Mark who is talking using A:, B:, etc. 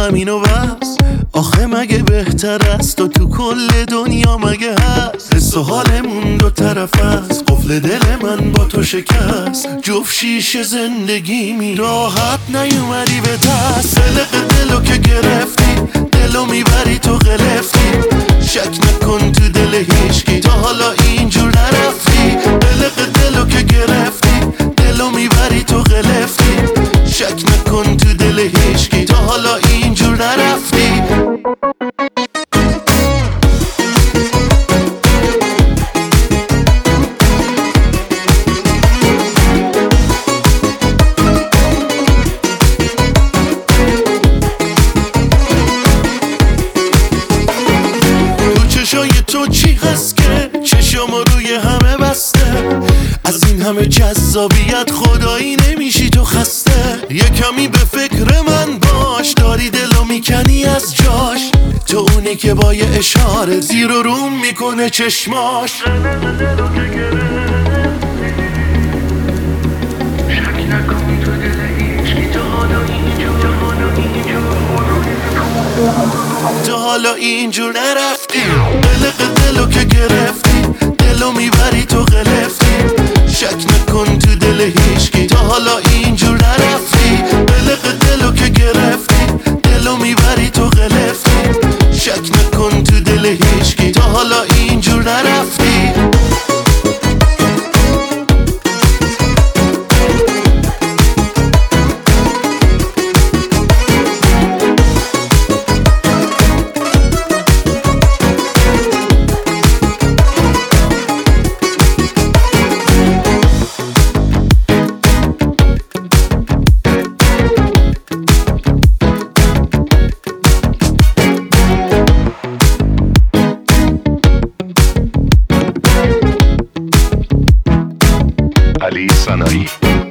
A: همینو بس. آخه مگه بهتر است و تو کل دنیا مگه هست؟ حس و حالمون دو طرف است، قفل دل من با تو شکست. جفت شیشه زندگیمی راحت نیومدی به دست. قلق دلو که گرفتی دلو میبری تو قلفتی. شک نکن تو دل هیچکی تا حالا اینجور نرفتی. قلق دلو که گرفتی دلو میبری تو قلفتی. شک نکن تو دل هیچکی تا حالا اینجور نرفتی. چشای تو چی هست که چشامو روی همه بسته؟ از این همه جذابیت خدایی نمیشی تو خسته؟ یه کمی به فکر من باش، داری دلو میکنی از جاش. تو اونی که با یه اشاره زیر و روم میکنه چشماش. تو حالا اینجور نرفتی. قلق دلو که گرفتی دلو میبری تو قلفتی. شک نکن تو دل هیچکی تا حالا اینجور نرفتی. قلق دلو که گرفتی دلو میبری تو قلفتی. شک نکن تو دل هیچکی تا حالا اینجور نرفتی.
B: علی سنایی